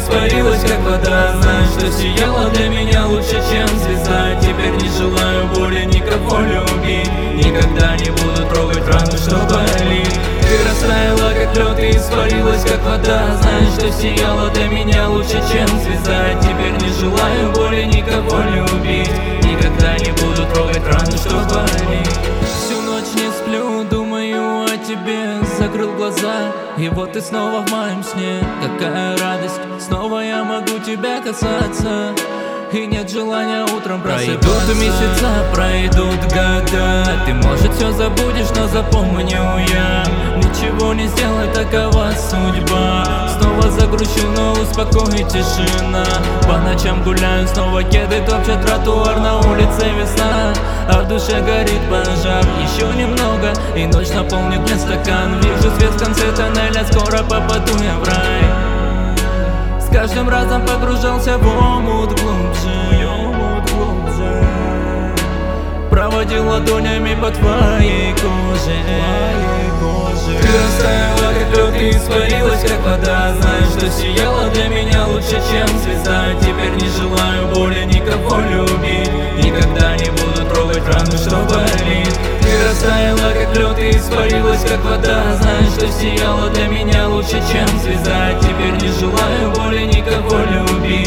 испарилась, как вода. Знаешь, что сияла для меня лучше, чем звезда. Теперь не желаю более никого любить. Никогда не буду трогать рану, что болит. Ты растаяла, как лед, и испарилась, как вода. Знаешь, что сияла для меня лучше, чем звезда. Теперь не желаю более никого любить. Никогда не буду трогать рану, что болит. Всю ночь не сплю, думаю о тебе. Закрыл глаза, и вот ты снова в моем сне. Какая радость, снова я могу тебя касаться. И нет желания утром просыпаться. Пройдут месяца, пройдут года. Ты, может, все забудешь, но запомню я. Ничего не сделай, такова судьба. Снова загрущу, но успокоит тишина. По ночам гуляю, снова кеды топчат тротуар. На улице весна, а в душе горит пожар. Еще немного, и ночь наполнит мне стакан. Вижу свет в конце тоннеля, скоро попаду я в рай. С каждым разом погружался в омут глубже. Проводил ладонями по твоей коже. Ты растаяла, как лед, и испарилась, как вода. Знаешь, что сияла для меня лучше, чем звезда. Теперь не желаю более никого любить. Никогда не буду трогать рану, что болит. Ты растаяла, как лед, и испарилась, как вода. Знаешь, что сияла для меня лучше, чем звезда. Теперь не желаю более никого любить.